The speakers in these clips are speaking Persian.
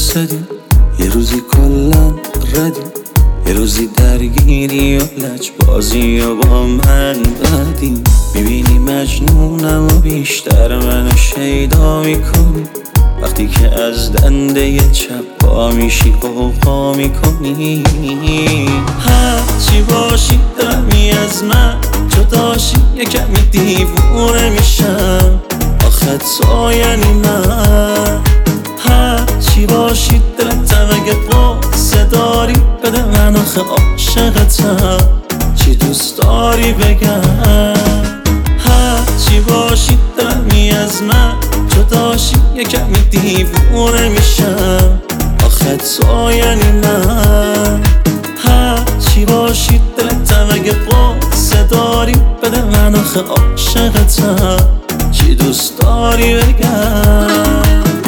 واسدیم، یه روزی کلن ردیم، یه روزی درگیری و لجبازی و با من بدیم. میبینی مجنونم و بیشتر منو شیدا میکنی، وقتی که از دنده چپ پا میشی قوقا میکنی. هرچی باشی دمی از من جداشی، یه کمی دیوونه میشم، آخه تو یعنی من. هرچی باشی دلتم، اگه قصه داری بده من، آخه عاشقتم، چی دوست داری بگم. هرچی باشی دمی از من جداشی، یه کمی دیوونه میشم، آخه تو یعنی من. هرچی باشی دلتم، اگه قصه داری بده من، آخه عاشقتم، چی دوست داری بگم.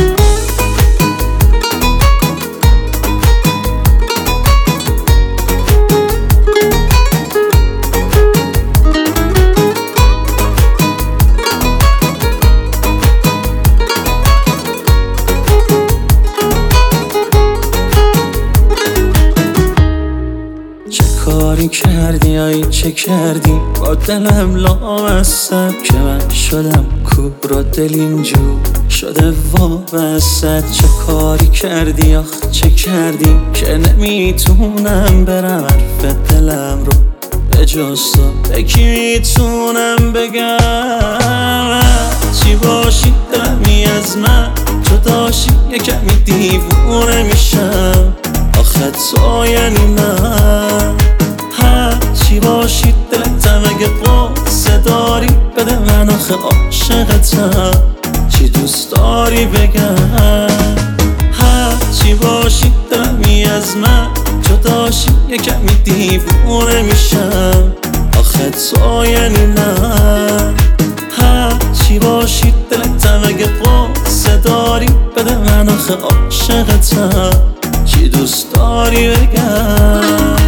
کاری کردی آی چه کردی با دلم لامصب، که من شدم کور و دل اینجور شده وابسته. چه کاری کردی آخ چه کردی که نمیتونم برم حرف دلم رو به جز تو به کی میتونم بگم. چی باشی دمی از من جداشی، یه کمی دیوونه میشم، آخه تو یعنی من. هرچی باشی دلتم، اگه قصه داری بده من، آخه عاشقتم، چی دوست داری بگم. هرچی باشی دمی از من جداشی، یه کمی دیوونه میشم، آخه تو یعنی من. هرچی باشی دلتم، اگه قصه داری بده من، آخه عاشقتم، چی دوست داری بگم.